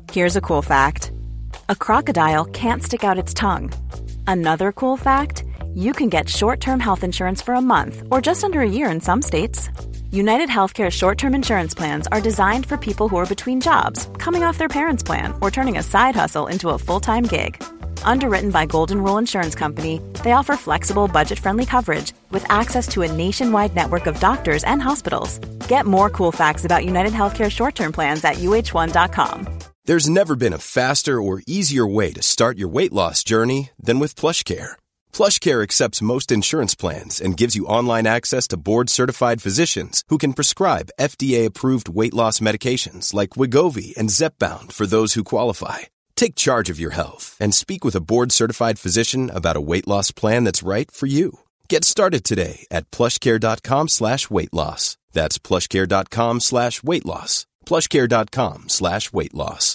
Here's a cool fact. A crocodile can't stick out its tongue. Another cool fact, you can get short-term health insurance for a month or just under a year in some states. United Healthcare short-term insurance plans are designed for people who are between jobs, coming off their parents' plan, or turning a side hustle into a full-time gig. Underwritten by Golden Rule Insurance Company, they offer flexible, budget-friendly coverage with access to a nationwide network of doctors and hospitals. Get more cool facts about United Healthcare short-term plans at uh1.com. There's never been a faster or easier way to start your weight loss journey than with PlushCare. PlushCare accepts most insurance plans and gives you online access to board-certified physicians who can prescribe FDA-approved weight loss medications like Wegovy and Zepbound for those who qualify. Take charge of your health and speak with a board-certified physician about a weight loss plan that's right for you. Get started today at plushcare.com/weight loss. That's plushcare.com/weight loss. plushcare.com/weight loss.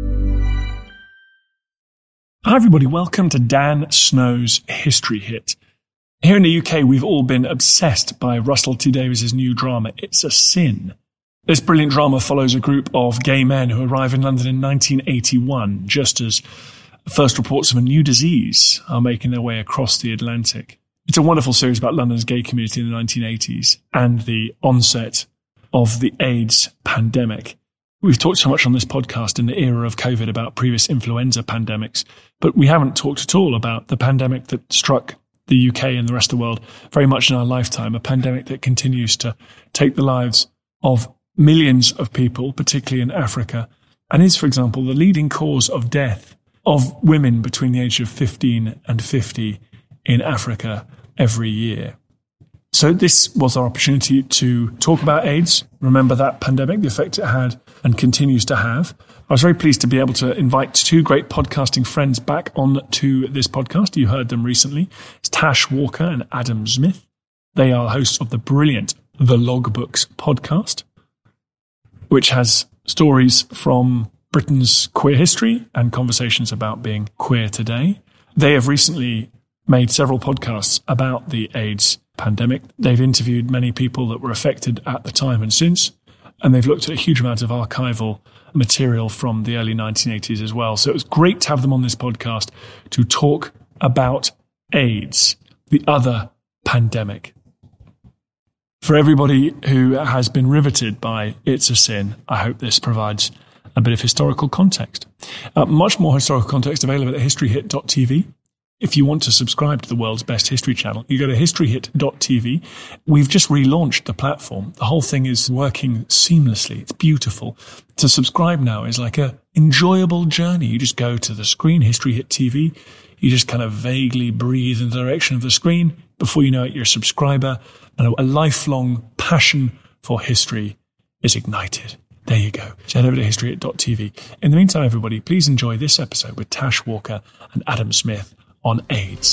Hi everybody, welcome to Dan Snow's History Hit. Here in the UK, we've all been obsessed by Russell T Davies' new drama, It's a Sin. This brilliant drama follows a group of gay men who arrive in London in 1981, just as first reports of a new disease are making their way across the Atlantic. It's a wonderful series about London's gay community in the 1980s and the onset of the AIDS pandemic. We've talked so much on this podcast in the era of COVID about previous influenza pandemics, but we haven't talked at all about the pandemic that struck the UK and the rest of the world very much in our lifetime, a pandemic that continues to take the lives of millions of people, particularly in Africa, and is, for example, the leading cause of death of women between the age of 15 and 50 in Africa every year. So this was our opportunity to talk about AIDS, remember that pandemic, the effect it had and continues to have. I was very pleased to be able to invite two great podcasting friends back on to this podcast. You heard them recently. It's Tash Walker and Adam Smith. They are hosts of the brilliant The Logbooks podcast, which has stories from Britain's queer history and conversations about being queer today. They have recently made several podcasts about the AIDS pandemic. They've interviewed many people that were affected at the time and since, and they've looked at a huge amount of archival material from the early 1980s as well. So it was great to have them on this podcast to talk about AIDS, the other pandemic. For everybody who has been riveted by It's a Sin, I hope this provides a bit of historical context. Much more historical context available at historyhit.tv. If you want to subscribe to the world's best history channel, you go to historyhit.tv. We've just relaunched the platform. The whole thing is working seamlessly. It's beautiful. To subscribe now is like a enjoyable journey. You just go to the screen, historyhit.tv. You just kind of vaguely breathe in the direction of the screen. Before you know it, you're a subscriber, and a lifelong passion for history is ignited. There you go. So head over to historyhit.tv. In the meantime, everybody, please enjoy this episode with Tash Walker and Adam Smith on AIDS.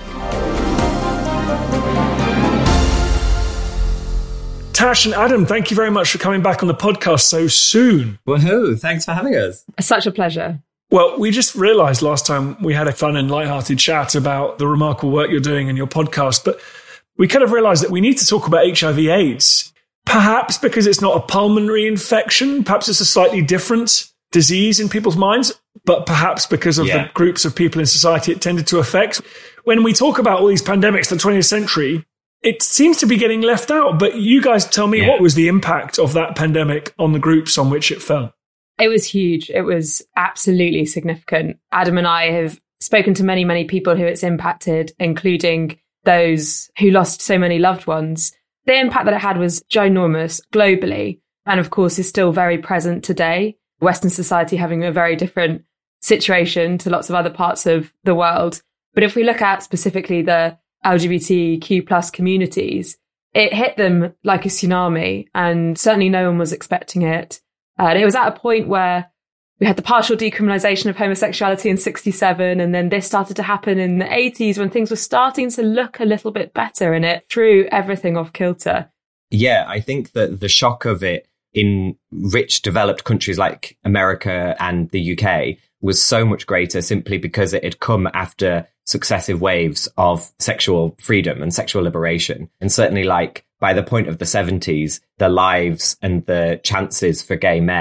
Tash and Adam, thank you very much for coming back on the podcast so soon. Woohoo, thanks for having us. It's such a pleasure. Well, we just realised last time we had a fun and lighthearted chat about the remarkable work you're doing in your podcast, but we kind of realised that we need to talk about HIV/AIDS, perhaps because it's not a pulmonary infection, perhaps it's a slightly different disease in people's minds, but perhaps because of the groups of people in society it tended to affect. When we talk about all these pandemics in the 20th century, it seems to be getting left out. But you guys tell me, what was the impact of that pandemic on the groups on which it fell? It was huge. It was absolutely significant. Adam and I have spoken to many, many people who it's impacted, including those who lost so many loved ones. The impact that it had was ginormous globally, and of course is still very present today. Western society having a very different situation to lots of other parts of the world. But if we look at specifically the LGBTQ plus communities, it hit them like a tsunami, and certainly no one was expecting it. And it was at a point where we had the partial decriminalisation of homosexuality in 1967, and then this started to happen in the 1980s when things were starting to look a little bit better, and it threw everything off kilter. Yeah, I think that the shock of it in rich, developed countries like America and the UK was so much greater simply because it had come after successive waves of sexual freedom and sexual liberation. And certainly, like, by the point of the 70s, the lives and the chances for gay men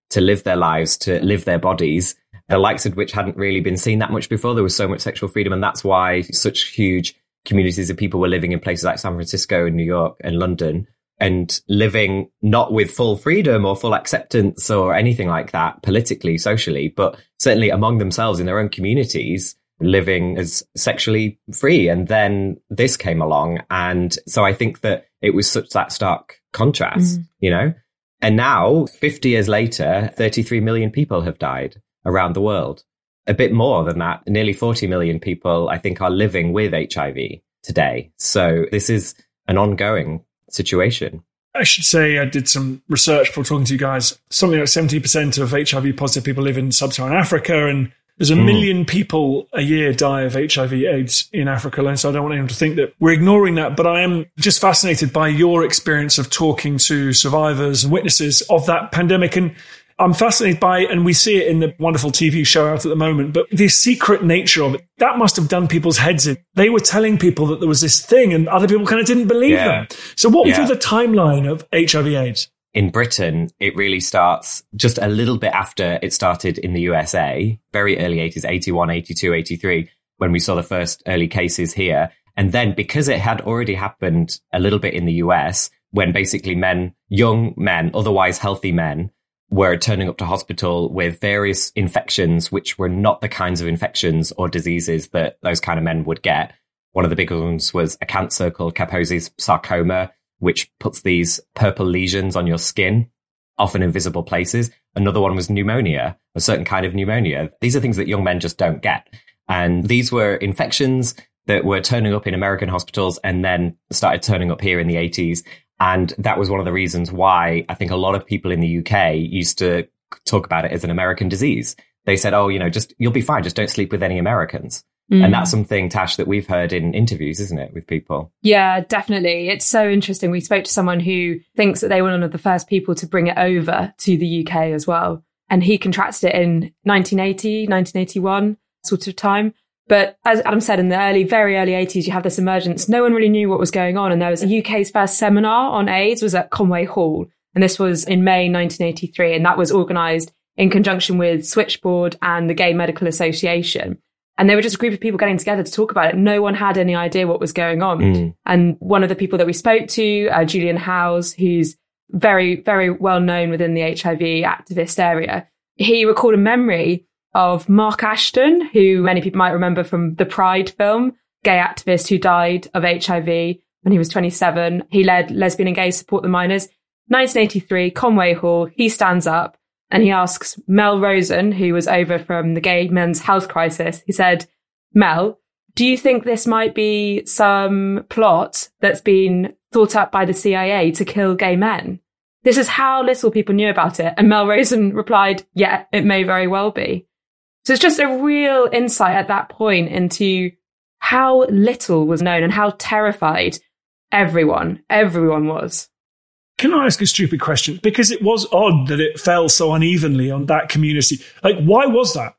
to live their lives, to live their bodies, the likes of which hadn't really been seen that much before. There was so much sexual freedom, and that's why such huge communities of people were living in places like San Francisco and New York and London, and living not with full freedom or full acceptance or anything like that politically, socially, but certainly among themselves in their own communities, living as sexually free. And then this came along. And so I think that it was such that stark contrast, you know? And now, 50 years later, 33 million people have died around the world. A bit more than that, nearly 40 million people, I think, are living with HIV today. So this is an ongoing situation. I should say I did some research before talking to you guys. Something like 70% of HIV positive people live in sub-Saharan Africa, and there's 1 million people a year die of HIV/AIDS in Africa alone. So I don't want anyone to think that we're ignoring that, but I am just fascinated by your experience of talking to survivors and witnesses of that pandemic. And I'm fascinated by it, and we see it in the wonderful TV show out at the moment, but the secret nature of it, that must have done people's heads in. They were telling people that there was this thing, and other people kind of didn't believe them. So walk me through the timeline of HIV/AIDS. In Britain, it really starts just a little bit after it started in the USA, very early 80s, 81, 82, 83, when we saw the first early cases here. And then because it had already happened a little bit in the US, when basically men, young men, otherwise healthy men, were turning up to hospital with various infections, which were not the kinds of infections or diseases that those kind of men would get. One of the big ones was a cancer called Kaposi's sarcoma, which puts these purple lesions on your skin, often in visible places. Another one was pneumonia, a certain kind of pneumonia. These are things that young men just don't get. And these were infections that were turning up in American hospitals and then started turning up here in the 80s. And that was one of the reasons why I think a lot of people in the UK used to talk about it as an American disease. They said, oh, you know, just you'll be fine. Just don't sleep with any Americans. And that's something, Tash, that we've heard in interviews, isn't it, with people? Yeah, definitely. It's so interesting. We spoke to someone who thinks that they were one of the first people to bring it over to the UK as well. And he contracted it in 1980, 1981 sort of time. But as Adam said, in the very early 80s, you have this emergence. No one really knew what was going on. And there was the UK's first seminar on AIDS was at Conway Hall. And this was in May 1983. And that was organised in conjunction with Switchboard and the Gay Medical Association. And they were just a group of people getting together to talk about it. No one had any idea what was going on. And one of the people that we spoke to, Julian Howes, who's very, very well known within the HIV activist area, he recalled a memory of Mark Ashton, who many people might remember from the Pride film, gay activist who died of HIV when he was 27. He led Lesbian and Gay Support the Minors. 1983, Conway Hall, he stands up. And he asks Mel Rosen, who was over from the Gay Men's Health Crisis, he said, Mel, do you think this might be some plot that's been thought up by the CIA to kill gay men? This is how little people knew about it. And Mel Rosen replied, yeah, it may very well be. So it's just a real insight at that point into how little was known and how terrified everyone was. Can I ask a stupid question? Because it was odd that it fell so unevenly on that community. Like, why was that?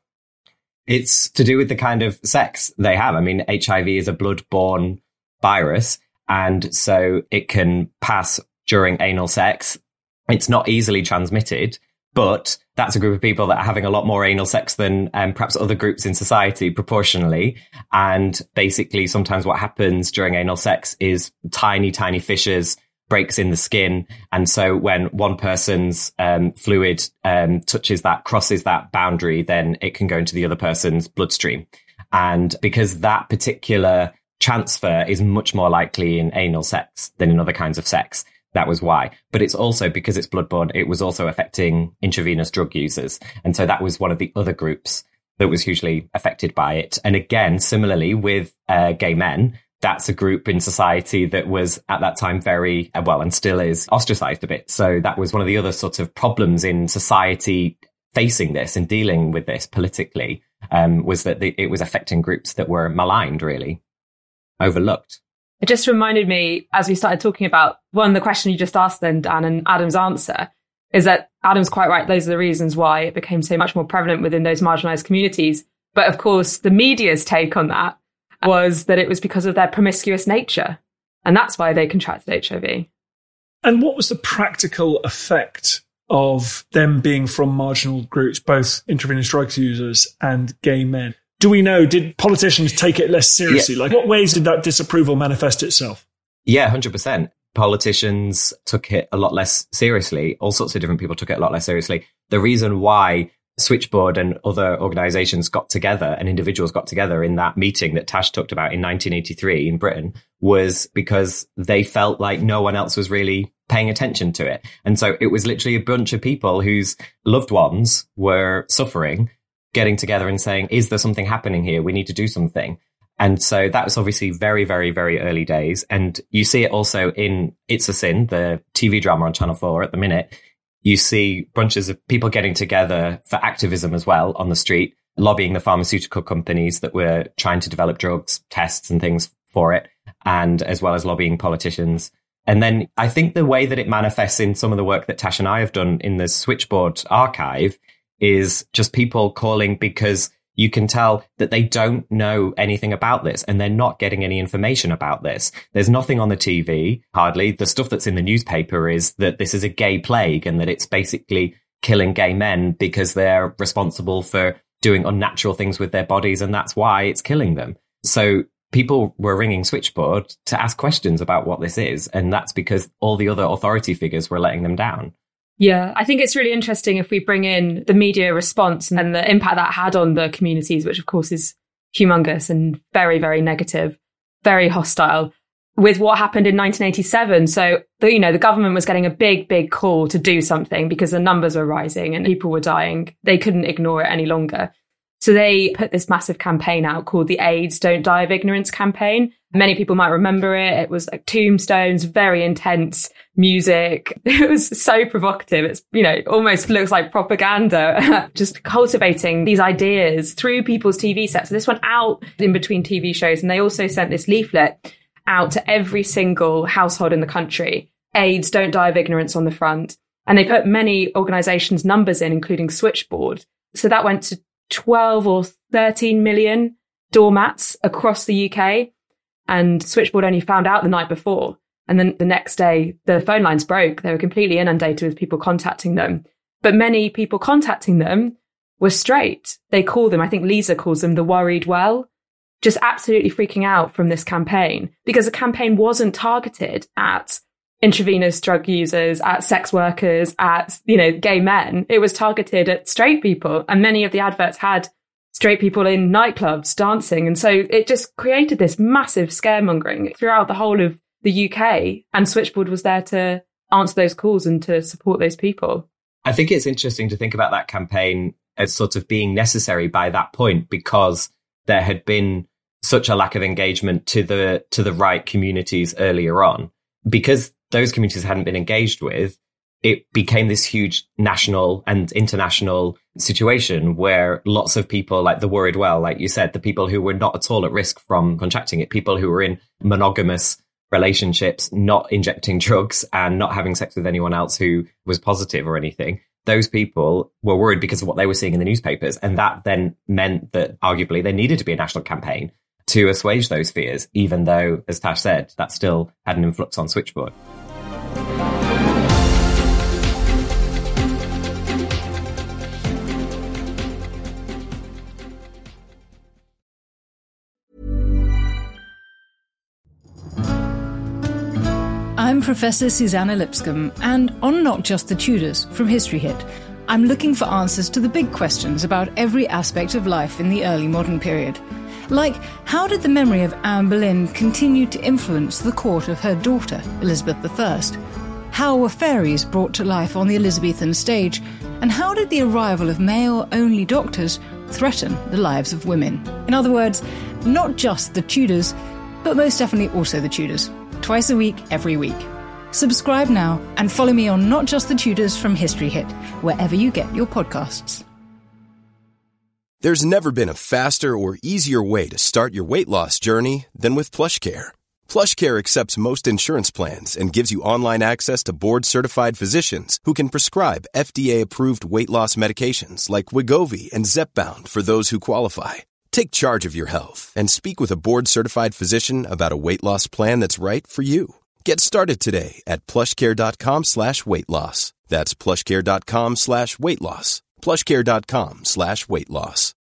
It's to do with the kind of sex they have. I mean, HIV is a blood-borne virus, and so it can pass during anal sex. It's not easily transmitted, but that's a group of people that are having a lot more anal sex than perhaps other groups in society proportionally. And basically, sometimes what happens during anal sex is tiny, tiny fissures, breaks in the skin. And so when one person's fluid touches that, crosses that boundary, then it can go into the other person's bloodstream. And because that particular transfer is much more likely in anal sex than in other kinds of sex, that was why. But it's also because it's bloodborne, it was also affecting intravenous drug users. And so that was one of the other groups that was hugely affected by it. And again, similarly with gay men, that's a group in society that was at that time very, well, and still is, ostracized a bit. So that was one of the other sort of problems in society facing this and dealing with this politically, was that it was affecting groups that were maligned, really, overlooked. It just reminded me, as we started talking about one of the questions you just asked then, Dan, and Adam's answer, is that Adam's quite right. Those are the reasons why it became so much more prevalent within those marginalized communities. But of course, the media's take on that was that it was because of their promiscuous nature. And that's why they contracted HIV. And what was the practical effect of them being from marginal groups, both intravenous drugs users and gay men. Do we know, did politicians take it less seriously? Yeah. Like, what ways did that disapproval manifest itself? Yeah, 100%. Politicians took it a lot less seriously. All sorts of different people took it a lot less seriously. The reason why Switchboard and other organisations got together and individuals got together in that meeting that Tash talked about in 1983 in Britain was because they felt like no one else was really paying attention to it. And so it was literally a bunch of people whose loved ones were suffering, getting together and saying, is there something happening here? We need to do something. And so that was obviously very, very, very early days. And you see it also in It's a Sin, the TV drama on Channel 4 at the minute. You see bunches of people getting together for activism as well on the street, lobbying the pharmaceutical companies that were trying to develop drugs, tests and things for it, and as well as lobbying politicians. And then I think the way that it manifests in some of the work that Tash and I have done in the Switchboard archive is just people calling because you can tell that they don't know anything about this and they're not getting any information about this. There's nothing on the TV, hardly. The stuff that's in the newspaper is that this is a gay plague and that it's basically killing gay men because they're responsible for doing unnatural things with their bodies and that's why it's killing them. So people were ringing Switchboard to ask questions about what this is, and that's because all the other authority figures were letting them down. Yeah, I think it's really interesting if we bring in the media response and the impact that had on the communities, which of course is humongous and very, very negative, very hostile, with what happened in 1987. So, the government was getting a big, big call to do something because the numbers were rising and people were dying. They couldn't ignore it any longer. So they put this massive campaign out called the AIDS Don't Die of Ignorance campaign. Many people might remember it. It was like tombstones, very intense music. It was so provocative. It's, almost looks like propaganda, just cultivating these ideas through people's TV sets. So this went out in between TV shows. And they also sent this leaflet out to every single household in the country. AIDS Don't Die of Ignorance on the front. And they put many organisations' numbers in, including Switchboard. So that went to 12 or 13 million doormats across the UK. And Switchboard only found out the night before. And then the next day, the phone lines broke. They were completely inundated with people contacting them. But many people contacting them were straight. They call them, I think Lisa calls them the worried well, just absolutely freaking out from this campaign because the campaign wasn't targeted at intravenous drug users, at sex workers, at, gay men. It was targeted at straight people. And many of the adverts had straight people in nightclubs dancing. And so it just created this massive scaremongering throughout the whole of the UK. And Switchboard was there to answer those calls and to support those people. I think it's interesting to think about that campaign as sort of being necessary by that point because there had been such a lack of engagement to the right communities earlier on. Because those communities hadn't been engaged with, it became this huge national and international situation where lots of people, like the worried well, like you said, the people who were not at all at risk from contracting it, people who were in monogamous relationships, not injecting drugs and not having sex with anyone else who was positive or anything, those people were worried because of what they were seeing in the newspapers. And that then meant that arguably there needed to be a national campaign to assuage those fears, even though, as Tash said, that still had an influx on Switchboard. I'm Professor Susanna Lipscomb, and on Not Just the Tudors from History Hit, I'm looking for answers to the big questions about every aspect of life in the early modern period. Like, how did the memory of Anne Boleyn continue to influence the court of her daughter, Elizabeth I? How were fairies brought to life on the Elizabethan stage? And how did the arrival of male-only doctors threaten the lives of women? In other words, not just the Tudors, but most definitely also the Tudors. Twice a week, every week. Subscribe now and follow me on Not Just the Tudors from History Hit, wherever you get your podcasts. There's never been a faster or easier way to start your weight loss journey than with PlushCare. PlushCare accepts most insurance plans and gives you online access to board-certified physicians who can prescribe FDA-approved weight loss medications like Wegovy and Zepbound for those who qualify. Take charge of your health and speak with a board-certified physician about a weight loss plan that's right for you. Get started today at plushcare.com/weight-loss. That's plushcare.com/weight loss. plushcare.com/weight loss.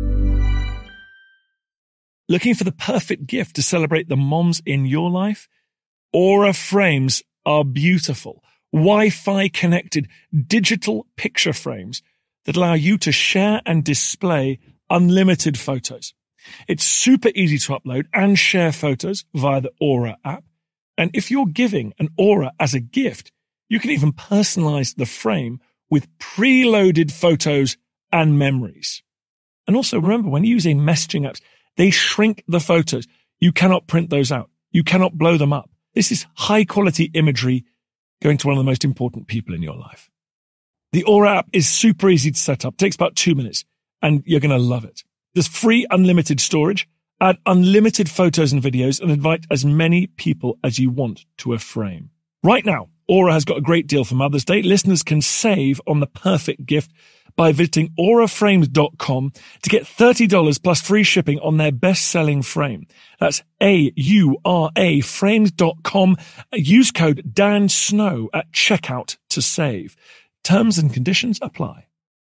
Looking for the perfect gift to celebrate the moms in your life? Aura frames are beautiful, Wi-Fi connected digital picture frames that allow you to share and display unlimited photos. It's super easy to upload and share photos via the Aura app. And if you're giving an Aura as a gift, you can even personalize the frame with preloaded photos and memories. And also remember, when using messaging apps, they shrink the photos. You cannot print those out. You cannot blow them up. This is high quality imagery going to one of the most important people in your life. The Aura app is super easy to set up. It takes about 2 minutes and you're going to love it. There's free unlimited storage, add unlimited photos and videos, and invite as many people as you want to a frame. Right now, Aura has got a great deal for Mother's Day. Listeners can save on the perfect gift by visiting auraframes.com to get $30 plus free shipping on their best-selling frame. That's AURA frames.com. Use code Dan Snow at checkout to save. Terms and conditions apply.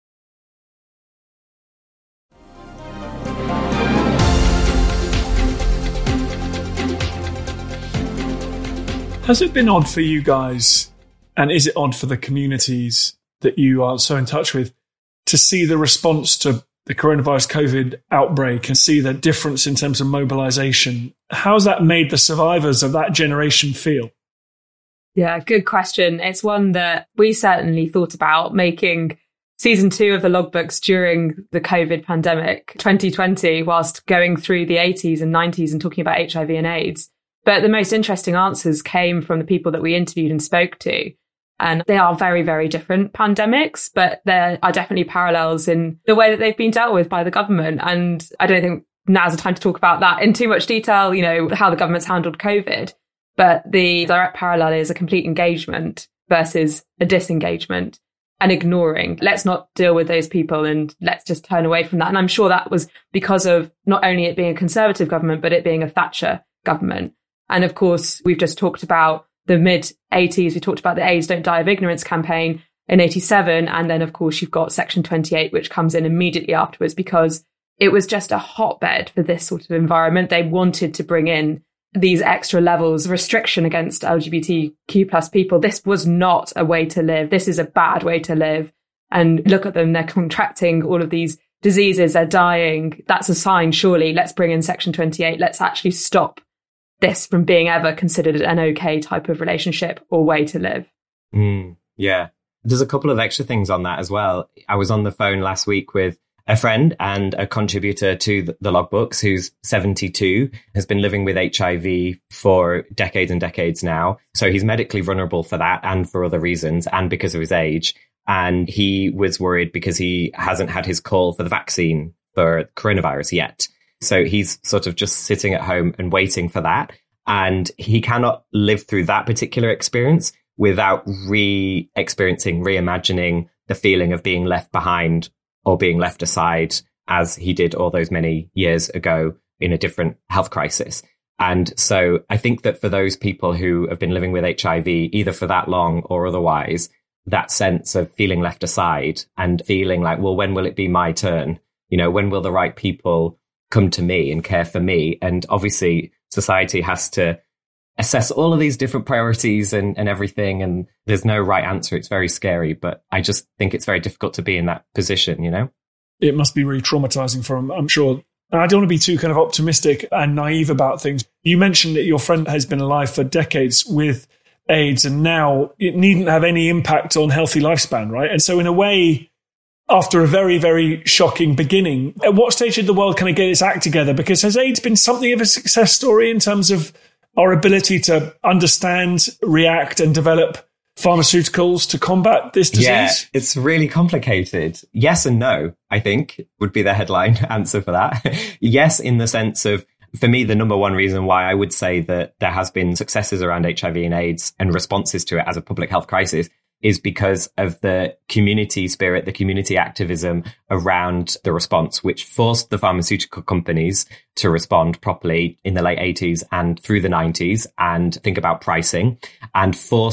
Has it been odd for you guys, and is it odd for the communities that you are so in touch with, to see the response to the coronavirus COVID outbreak and see the difference in terms of mobilization? How's that made the survivors of that generation feel? Yeah, good question. It's one that we certainly thought about making season 2 of the logbooks during the COVID pandemic, 2020, whilst going through the 80s and 90s and talking about HIV and AIDS. But the most interesting answers came from the people that we interviewed and spoke to. And they are very, very different pandemics, but there are definitely parallels in the way that they've been dealt with by the government. And I don't think now's the time to talk about that in too much detail, how the government's handled COVID. But the direct parallel is a complete engagement versus a disengagement and ignoring. Let's not deal with those people and let's just turn away from that. And I'm sure that was because of not only it being a Conservative government, but it being a Thatcher government. And of course, we've just talked about the mid-80s. We talked about the AIDS Don't Die of Ignorance campaign in 87. And then, of course, you've got Section 28, which comes in immediately afterwards because it was just a hotbed for this sort of environment. They wanted to bring in these extra levels of restriction against LGBTQ plus people. This was not a way to live. This is a bad way to live. And look at them. They're contracting all of these diseases. They're dying. That's a sign, surely. Let's bring in Section 28. Let's actually stop this from being ever considered an okay type of relationship or way to live. Yeah. There's a couple of extra things on that as well. I was on the phone last week with a friend and a contributor to the logbooks who's 72, has been living with HIV for decades and decades now. So he's medically vulnerable for that and for other reasons and because of his age. And he was worried because he hasn't had his call for the vaccine for coronavirus yet. So he's sort of just sitting at home and waiting for that. And he cannot live through that particular experience without reimagining the feeling of being left behind or being left aside as he did all those many years ago in a different health crisis. And so I think that for those people who have been living with HIV, either for that long or otherwise, that sense of feeling left aside and feeling like, well, when will it be my turn? When will the right people come to me and care for me? And obviously society has to assess all of these different priorities and everything. And there's no right answer. It's very scary, but I just think it's very difficult to be in that position, It must be really traumatizing for them, I'm sure. And I don't want to be too kind of optimistic and naive about things. You mentioned that your friend has been alive for decades with AIDS and now it needn't have any impact on healthy lifespan, right? And so in a way, after a very, very shocking beginning, at what stage did the world kind of get its act together? Because has AIDS been something of a success story in terms of our ability to understand, react and develop pharmaceuticals to combat this disease? Yeah, it's really complicated. Yes and no, I think, would be the headline answer for that. Yes, in the sense of, for me, the number one reason why I would say that there has been successes around HIV and AIDS and responses to it as a public health crisis is because of the community spirit, the community activism around the response, which forced the pharmaceutical companies to respond properly in the late 80s and through the 90s and think about pricing and force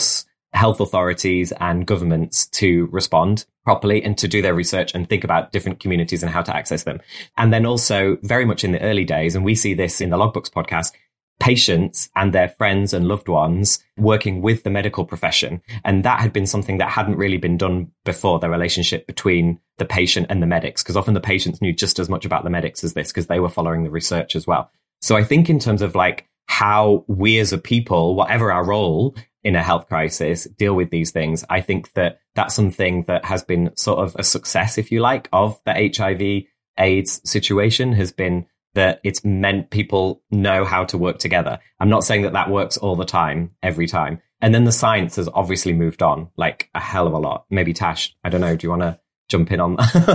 health authorities and governments to respond properly and to do their research and think about different communities and how to access them. And then also very much in the early days, and we see this in the Logbooks podcast, patients and their friends and loved ones working with the medical profession. And that had been something that hadn't really been done before, the relationship between the patient and the medics, because often the patients knew just as much about the medics as this, because they were following the research as well. So I think in terms of like how we as a people, whatever our role in a health crisis, deal with these things, I think that that's something that has been sort of a success, if you like, of the HIV AIDS situation, has been that it's meant people know how to work together. I'm not saying that that works all the time, every time. And then the science has obviously moved on like a hell of a lot. Maybe Tash, I don't know, do you want to jump in on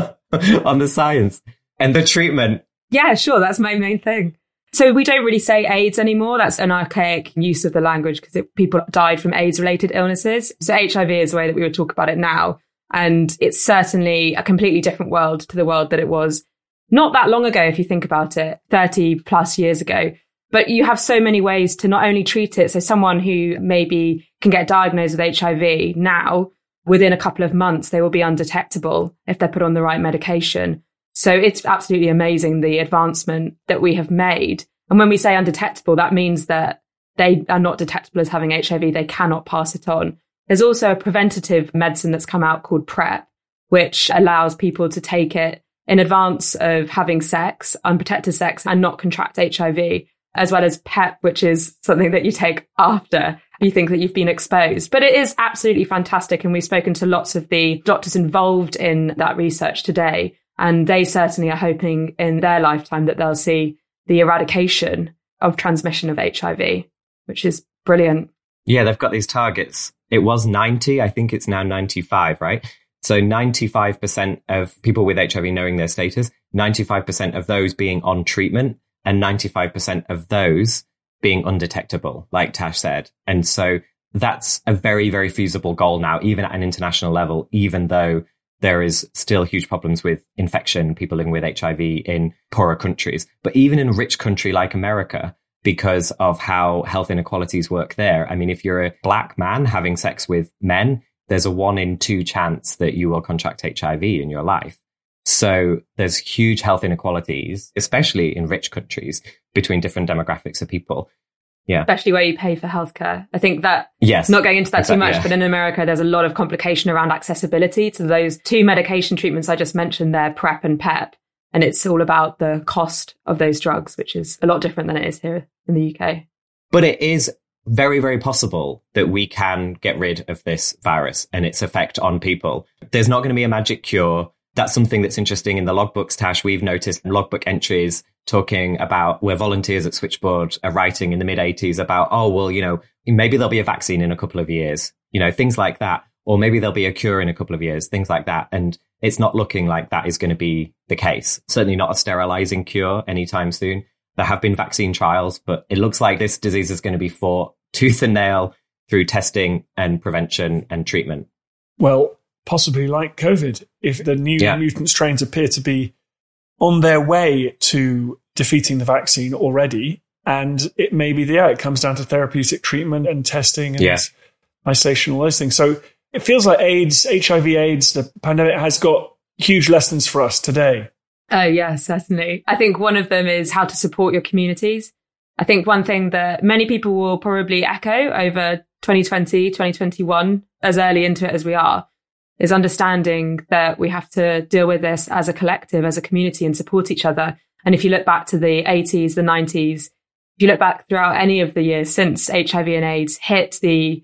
on the science and the treatment? Yeah, sure. That's my main thing. So we don't really say AIDS anymore. That's an archaic use of the language because people died from AIDS-related illnesses. So HIV is the way that we would talk about it now. And it's certainly a completely different world to the world that it was not that long ago, if you think about it, 30 plus years ago. But you have so many ways to not only treat it. So someone who maybe can get diagnosed with HIV now, within a couple of months, they will be undetectable if they're put on the right medication. So it's absolutely amazing, the advancement that we have made. And when we say undetectable, that means that they are not detectable as having HIV. They cannot pass it on. There's also a preventative medicine that's come out called PrEP, which allows people to take it in advance of having sex, unprotected sex, and not contract HIV, as well as PEP, which is something that you take after you think that you've been exposed. But it is absolutely fantastic. And we've spoken to lots of the doctors involved in that research today. And they certainly are hoping in their lifetime that they'll see the eradication of transmission of HIV, which is brilliant. Yeah, they've got these targets. It was 90. I think it's now 95, right? So 95% of people with HIV knowing their status, 95% of those being on treatment, and 95% of those being undetectable, like Tash said. And so that's a very, very feasible goal now, even at an international level, even though there is still huge problems with infection, people living with HIV in poorer countries. But even in a rich country like America, because of how health inequalities work there, I mean, if you're a black man having sex with men, there's a 1 in 2 chance that you will contract HIV in your life. So there's huge health inequalities, especially in rich countries, between different demographics of people. Yeah. Especially where you pay for healthcare. I think that, yes, not going into that too much, but in America, there's a lot of complication around accessibility to those 2 medication treatments I just mentioned there, PrEP and PEP. And it's all about the cost of those drugs, which is a lot different than it is here in the UK. But it is very, very possible that we can get rid of this virus and its effect on people. There's not going to be a magic cure. That's something that's interesting in the logbooks, Tash. We've noticed logbook entries talking about where volunteers at Switchboard are writing in the mid-80s about, oh, well, you know, maybe there'll be a vaccine in a couple of years, you know, things like that. Or maybe there'll be a cure in a couple of years, things like that. And it's not looking like that is going to be the case. Certainly not a sterilizing cure anytime soon. There have been vaccine trials, but it looks like this disease is going to be fought tooth and nail through testing and prevention and treatment. Well, possibly like COVID, if the new mutant strains appear to be on their way to defeating the vaccine already, and it may be it comes down to therapeutic treatment and testing and isolation, all those things. So it feels like HIV/AIDS, the pandemic has got huge lessons for us today. Oh, yeah, certainly. I think one of them is how to support your communities. I think one thing that many people will probably echo over 2020, 2021, as early into it as we are, is understanding that we have to deal with this as a collective, as a community, and support each other. And if you look back to the 80s, the 90s, if you look back throughout any of the years since HIV and AIDS hit the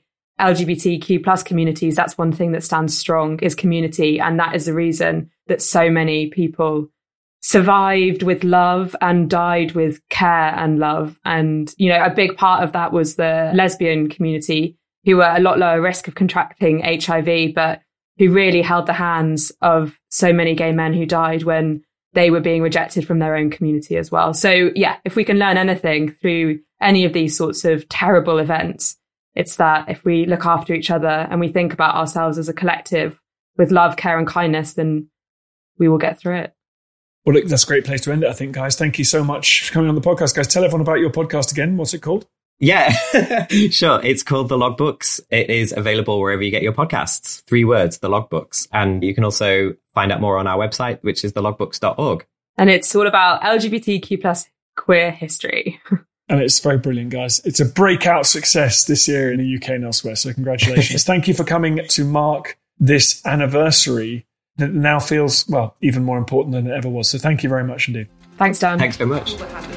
LGBTQ plus communities, that's one thing that stands strong is community. And that is the reason that so many people survived with love and died with care and love. And, you know, a big part of that was the lesbian community, who were a lot lower risk of contracting HIV, but who really held the hands of so many gay men who died when they were being rejected from their own community as well. So, yeah, if we can learn anything through any of these sorts of terrible events, it's that if we look after each other and we think about ourselves as a collective with love, care and kindness, then we will get through it. Well, look, that's a great place to end it, I think, guys. Thank you so much for coming on the podcast, guys. Tell everyone about your podcast again. What's it called? Yeah, sure. It's called The Logbooks. It is available wherever you get your podcasts. 3 words, The Logbooks. And you can also find out more on our website, which is thelogbooks.org. And it's all about LGBTQ plus queer history. And it's very brilliant, guys. It's a breakout success this year in the UK and elsewhere. So congratulations. Thank you for coming to mark this anniversary that now feels, well, even more important than it ever was. So thank you very much indeed. Thanks, Dan. Thanks so much.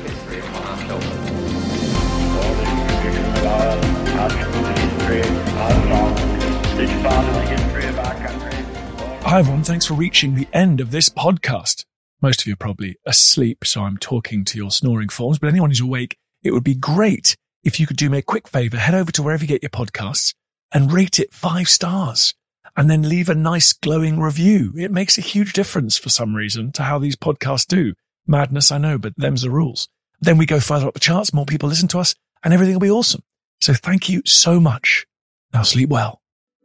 Hi everyone, thanks for reaching the end of this podcast. Most of you are probably asleep, so I'm talking to your snoring forms, but anyone who's awake, it would be great if you could do me a quick favour, head over to wherever you get your podcasts and rate it 5 stars and then leave a nice glowing review. It makes a huge difference for some reason to how these podcasts do. Madness, I know, but them's the rules. Then we go further up the charts, more people listen to us, and everything will be awesome. So thank you so much. Now sleep well.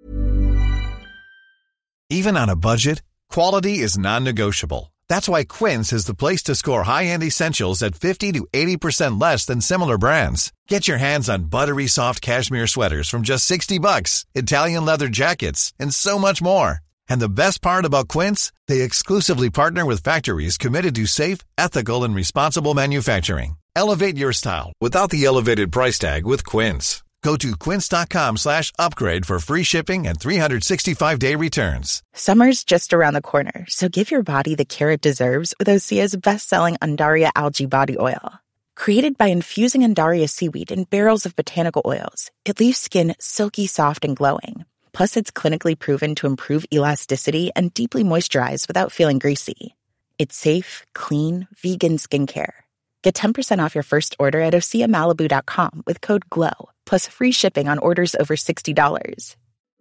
Even on a budget, quality is non-negotiable. That's why Quince is the place to score high-end essentials at 50 to 80% less than similar brands. Get your hands on buttery soft cashmere sweaters from just $60, Italian leather jackets, and so much more. And the best part about Quince, they exclusively partner with factories committed to safe, ethical, and responsible manufacturing. Elevate your style without the elevated price tag with Quince. Go to quince.com/upgrade for free shipping and 365-day returns. Summer's just around the corner, so give your body the care it deserves with Osea's best-selling Undaria Algae Body Oil. Created by infusing Undaria seaweed in barrels of botanical oils, it leaves skin silky soft and glowing. Plus, it's clinically proven to improve elasticity and deeply moisturize without feeling greasy. It's safe, clean, vegan skincare. Get 10% off your first order at OseaMalibu.com with code GLOW, plus free shipping on orders over $60.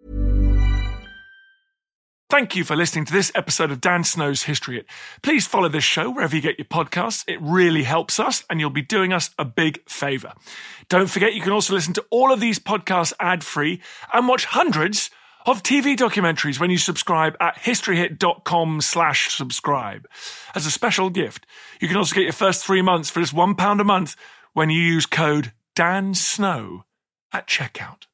Thank you for listening to this episode of Dan Snow's History Hit. Please follow this show wherever you get your podcasts. It really helps us, and you'll be doing us a big favour. Don't forget, you can also listen to all of these podcasts ad-free and watch hundreds of TV documentaries when you subscribe at historyhit.com/subscribe. As a special gift, you can also get your first 3 months for just £1 a month when you use code DANSNOW at checkout.